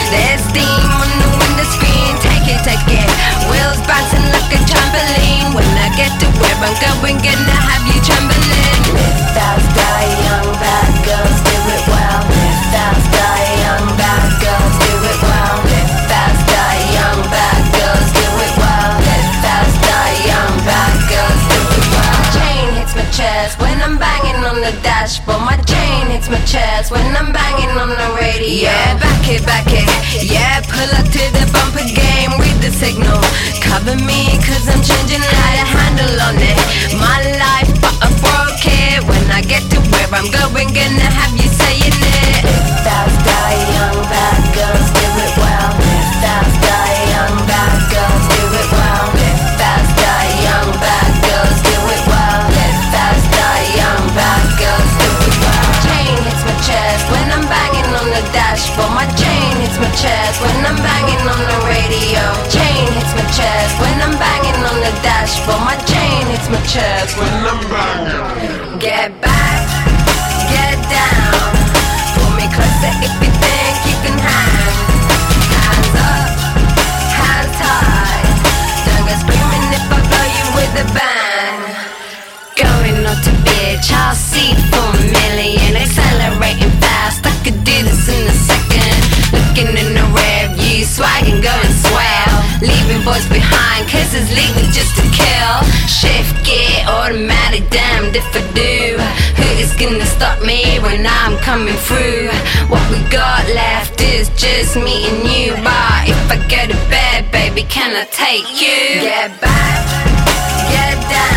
There's steam on the window screen. Take it. Wheels bouncing like a trampoline. When I get to where I'm going, gonna have you trembling. Live fast, die young, bad girls do it well. Live fast, die young, bad girls do it well. Live fast, die young, bad girls do it well. Live fast, die young, bad girls do it well. Chain hits my chest when I'm banging on the dashboard. My chain hits my chest when I'm banging on the radio. Yeah, back it. Yeah, pull up to the bumper game, read the signal. Cover me, cause I'm changing how to handle on it. My life, but I broke it. When I get to where I'm going, gonna have you saying it. Live fast, die young, bad girls do it well. Live fast, die young, bad girls do it well. Live fast, die young, bad girls do it well. Live fast, die young, bad girls do it well. Chain hits my chest when I'm banging on the dashboard. My chain hits my chest when I'm banging on the radio. Chain hits my chest when I'm banging on the dashboard. My chain hits my chest when I'm banging. Get back, get down. Pull me closer if you think you can hang. Hands up, hands high. Don't go screaming if I blow you with a bang. Going up to bitch, I'll see for a million. Accelerating fast, I could do this in a second. Looking in the rear view, swagging, going swell. Leaving boys behind, cause it's legal just to kill. Shift gear, automatic, damned if I do. Who is gonna stop me when I'm coming through? What we got left is just me and you. But if I go to bed, baby, can I take you? Get back, get down.